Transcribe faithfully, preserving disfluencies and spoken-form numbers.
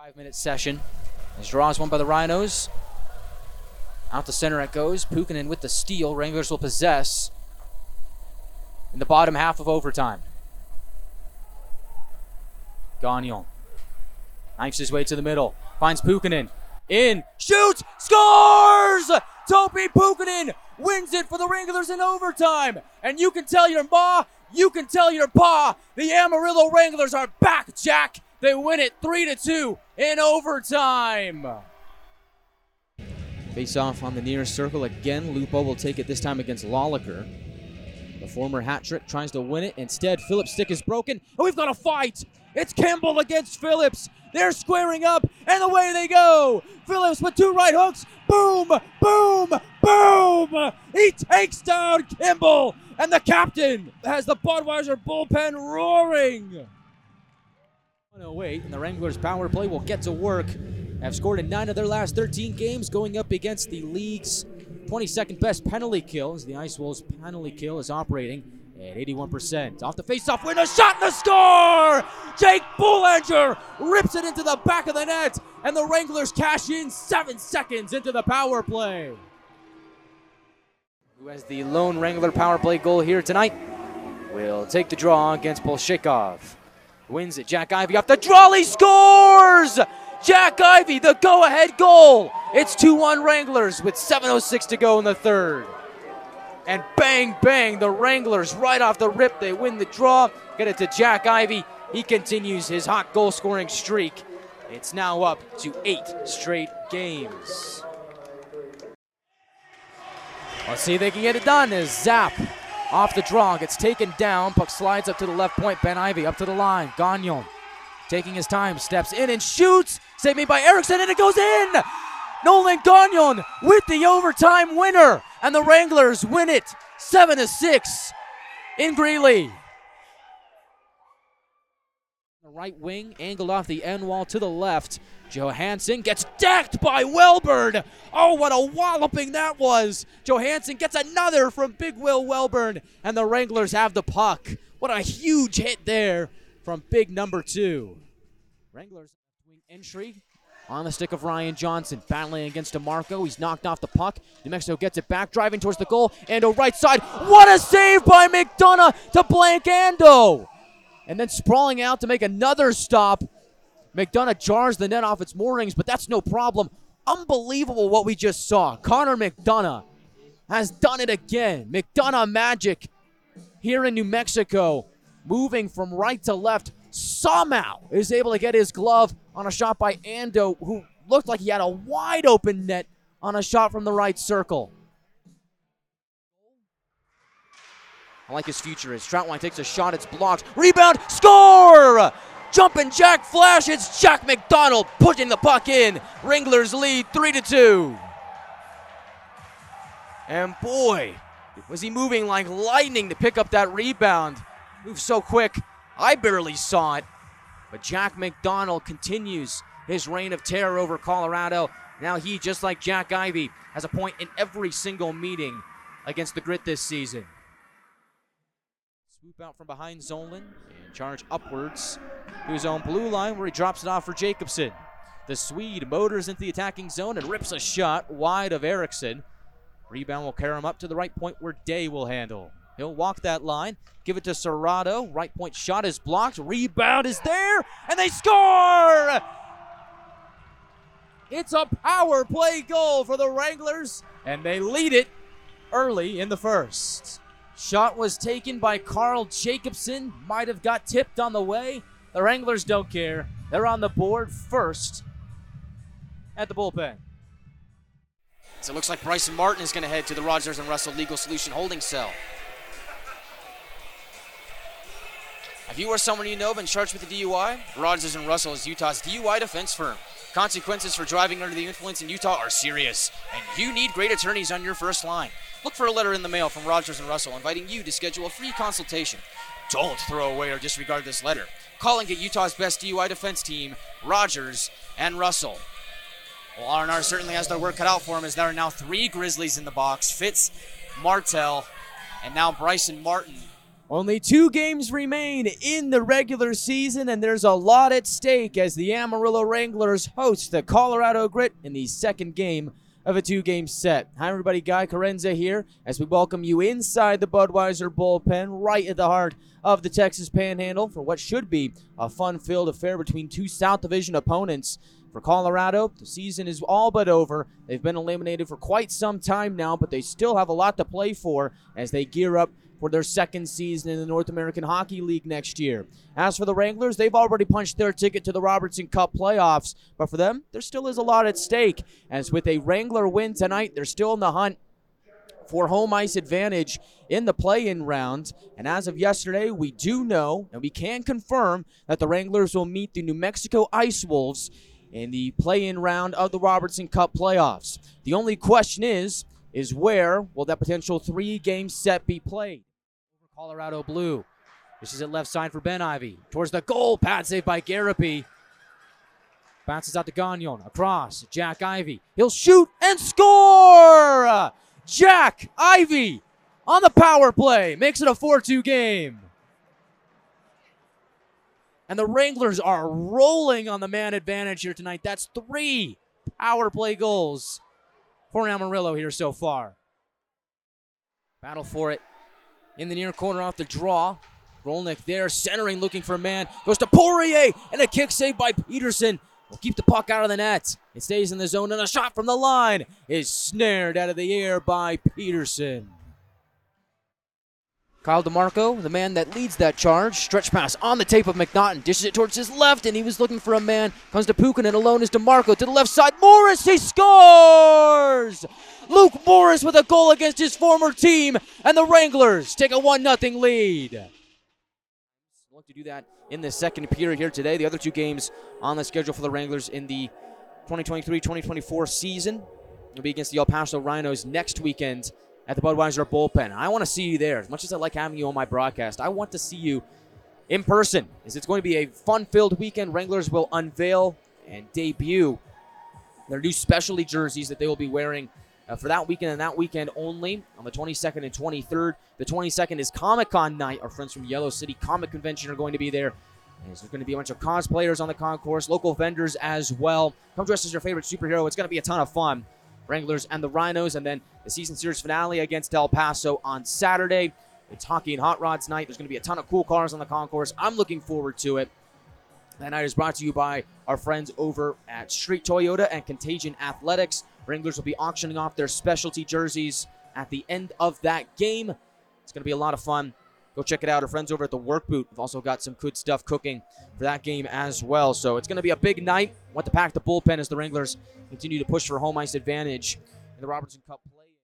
Five-minute session. His draw is won by the Rhinos. Out to center it goes. Puukkonen with the steal. Wranglers will possess in the bottom half of overtime. Gagnon knifes his way to the middle. Finds Puukkonen. In. Shoots. Scores! Topi Puukkonen wins it for the Wranglers in overtime. And you can tell your ma, you can tell your pa, the Amarillo Wranglers are back, Jack. They win it three to two in overtime. Face off on the near circle again. Lupo will take it this time against Lolliker. The former hat trick tries to win it. Instead, Phillips' stick is broken. And we've got a fight. It's Kimball against Phillips. They're squaring up, and away they go. Phillips with two right hooks. Boom, boom, boom. He takes down Kimball, and the captain has the Budweiser bullpen roaring. one oh eight, and the Wranglers' power play will get to work. Have scored in nine of their last thirteen games, going up against the league's twenty-second best penalty kill, as the Ice Wolves' penalty kill is operating at eighty-one percent. Off the face-off win, a shot and the score! Jake Boulanger rips it into the back of the net, and the Wranglers cash in seven seconds into the power play. Who has the lone Wrangler power play goal here tonight will take the draw against Bolshakov. Wins it, Jack Ivey off the draw, he scores! Jack Ivey, the go-ahead goal. It's two one Wranglers with seven oh six to go in the third. And bang, bang, the Wranglers right off the rip, they win the draw. Get it to Jack Ivey. He continues his hot goal-scoring streak. It's now up to eight straight games. Let's see if they can get it done as Zap off the draw, gets taken down. Puck slides up to the left point. Ben Ivey up to the line. Gagnon taking his time, steps in and shoots. Save made by Eriksson, and it goes in! Nolan Gagnon with the overtime winner, and the Wranglers win it seven to six in Greeley. The right wing angled off the end wall to the left. Johansson gets decked by Welburn. Oh, what a walloping that was. Johansson gets another from Big Will Welburn, and the Wranglers have the puck. What a huge hit there from big number two. Wranglers wing entry on the stick of Ryan Johnson, battling against DeMarco. He's knocked off the puck. New Mexico gets it back, driving towards the goal. Ando right side. What a save by McDonough to blank Ando. And then sprawling out to make another stop. McDonough jars the net off its moorings, but that's no problem. Unbelievable what we just saw. Connor McDonough has done it again. McDonough magic here in New Mexico, moving from right to left. Somehow is able to get his glove on a shot by Ando, who looked like he had a wide open net on a shot from the right circle. I like his future as Troutwine takes a shot, it's blocked. Rebound, score! Jumping Jack Flash, it's Jack McDonald pushing the puck in. Wranglers lead three to two. And boy, was he moving like lightning to pick up that rebound. Moved so quick, I barely saw it. But Jack McDonald continues his reign of terror over Colorado. Now he, just like Jack Ivey, has a point in every single meeting against the Grit this season. Swoop out from behind Zolan and charge upwards to his own blue line, where he drops it off for Jacobson. The Swede motors into the attacking zone and rips a shot wide of Eriksson. Rebound will carry him up to the right point where Day will handle. He'll walk that line, give it to Serrato. Right point shot is blocked. Rebound is there, and they score! It's a power play goal for the Wranglers, and they lead it early in the first. Shot was taken by Carl Jacobson. Might have got tipped on the way. The Wranglers don't care. They're on the board first at the bullpen. So it looks like Bryson Martin is going to head to the Rogers and Russell Legal Solution holding cell. Have you or someone you know been charged with a D U I? Rogers and Russell is Utah's D U I defense firm. Consequences for driving under the influence in Utah are serious, and you need great attorneys on your first line. Look for a letter in the mail from Rogers and Russell inviting you to schedule a free consultation. Don't throw away or disregard this letter. Call and get Utah's best D U I defense team, Rogers and Russell. Well, R and R certainly has their work cut out for him, as there are now three Grizzlies in the box. Fitz, Martell, and now Bryson Martin Only two games remain in the regular season, and there's a lot at stake as the Amarillo Wranglers host the Colorado Grit in the second game of a two-game set. Hi, everybody. Guy Carenza here as we welcome you inside the Budweiser bullpen, right at the heart of the Texas Panhandle for what should be a fun-filled affair between two South Division opponents. For Colorado, the season is all but over. They've been eliminated for quite some time now, but they still have a lot to play for as they gear up for their second season in the North American Hockey League next year. As for the Wranglers, they've already punched their ticket to the Robertson Cup playoffs, but for them, there still is a lot at stake. As with a Wrangler win tonight, they're still in the hunt for home ice advantage in the play-in round. And as of yesterday, we do know, and we can confirm, that the Wranglers will meet the New Mexico Ice Wolves in the play-in round of the Robertson Cup playoffs. The only question is, is where will that potential three-game set be played? Colorado Blue. This is at left side for Ben Ivy. Towards the goal. Pad save by Garapi. Bounces out to Gagnon. Across. Jack Ivy. He'll shoot and score! Jack Ivy on the power play. Makes it a four two game. And the Wranglers are rolling on the man advantage here tonight. That's three power play goals for Amarillo here so far. Battle for it in the near corner off the draw. Rolnick there, centering, looking for a man. Goes to Poirier, and a kick saved by Peterson. Will keep the puck out of the net. It stays in the zone, and a shot from the line is snared out of the air by Peterson. Kyle DeMarco, the man that leads that charge. Stretch pass on the tape of McNaughton. Dishes it towards his left, and he was looking for a man. Comes to Pukin, and alone is DeMarco. To the left side, Morris, he scores! Luke Morris with a goal against his former team, and the Wranglers take a one nothing lead. Look to do that in the second period here today. The other two games on the schedule for the Wranglers in the twenty twenty-three twenty twenty-four season will be against the El Paso Rhinos next weekend at the Budweiser bullpen. I want to see you there. As much as I like having you on my broadcast, I want to see you in person, as it's going to be a fun-filled weekend. Wranglers will unveil and debut their new specialty jerseys that they will be wearing uh, for that weekend and that weekend only on the twenty-second and twenty-third. The twenty-second is Comic-Con night. Our friends from Yellow City Comic Convention are going to be there. And there's going to be a bunch of cosplayers on the concourse, local vendors as well. Come dress as your favorite superhero. It's going to be a ton of fun. Wranglers and the Rhinos, and then the season series finale against El Paso on Saturday. It's Hockey and Hot Rods night. There's going to be a ton of cool cars on the concourse. I'm looking forward to it. That night is brought to you by our friends over at Street Toyota and Contagion Athletics. Wranglers will be auctioning off their specialty jerseys at the end of that game. It's going to be a lot of fun. Go check it out. Our friends over at the Work Boot have also got some good stuff cooking for that game as well. So it's going to be a big night. Want to pack the bullpen as the Wranglers continue to push for home ice advantage in the Robertson Cup play.